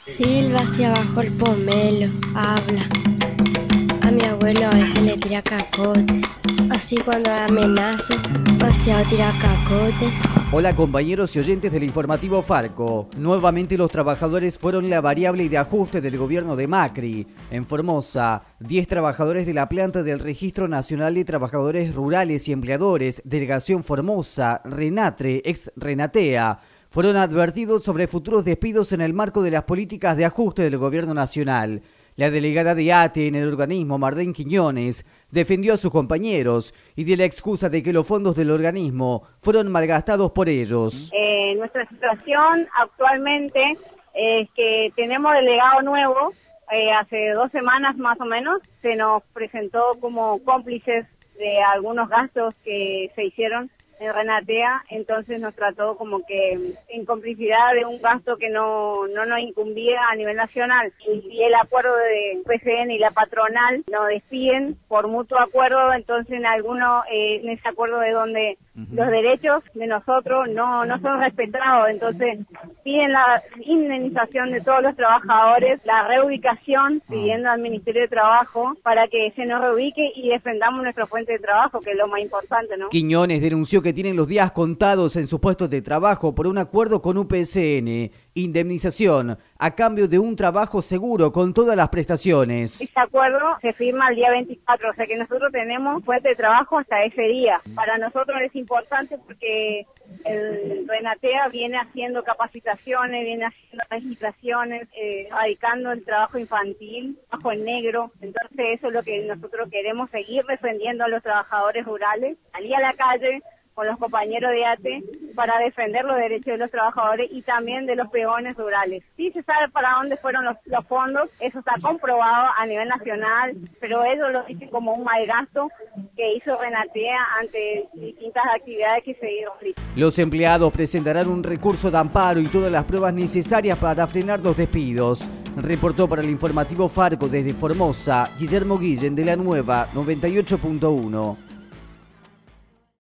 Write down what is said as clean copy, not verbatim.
Silba hacia abajo el pomelo, habla. A mi abuelo a veces le tira cacote. Así cuando amenazo, hacia tira cacote. Hola compañeros y oyentes del informativo Falco. Nuevamente los trabajadores fueron la variable de ajuste del gobierno de Macri. En Formosa, 10 trabajadores de la planta del Registro Nacional de Trabajadores Rurales y Empleadores, Delegación Formosa, Renatre, ex Renatea, fueron advertidos sobre futuros despidos en el marco de las políticas de ajuste del gobierno nacional. La delegada de ATE en el organismo, Marlene Quiñones, defendió a sus compañeros y dio la excusa de que los fondos del organismo fueron malgastados por ellos. Nuestra situación actualmente es que tenemos delegado nuevo. Hace 2 semanas más o menos se nos presentó como cómplices de algunos gastos que se hicieron en Renatea, entonces nos trató como que en complicidad de un gasto que no nos incumbía a nivel nacional. Y el acuerdo de PCN y la patronal nos despiden por mutuo acuerdo, entonces en ese acuerdo de donde los derechos de nosotros no son respetados, entonces piden la indemnización de todos los trabajadores, la reubicación, pidiendo al Ministerio de Trabajo para que se nos reubique y defendamos nuestra fuente de trabajo, que es lo más importante, ¿no? Quiñones denunció que tienen los días contados en sus puestos de trabajo por un acuerdo con UPCN, indemnización a cambio de un trabajo seguro con todas las prestaciones. Este acuerdo se firma el día 24, o sea que nosotros tenemos fuente de trabajo hasta ese día. Para nosotros es importante porque el Renatea viene haciendo capacitaciones, viene haciendo legislaciones, erradicando el trabajo infantil, trabajo en negro. Entonces eso es lo que nosotros queremos, seguir defendiendo a los trabajadores rurales, salir a la calle con los compañeros de ATE para defender los derechos de los trabajadores y también de los peones rurales. Sí se sabe para dónde fueron los fondos, eso está comprobado a nivel nacional, pero ellos lo dicen como un mal gasto que hizo Renatea ante distintas actividades que se dieron. Los empleados presentarán un recurso de amparo y todas las pruebas necesarias para frenar los despidos. Reportó para el informativo Falco desde Formosa, Guillermo Guillén de La Nueva 98.1.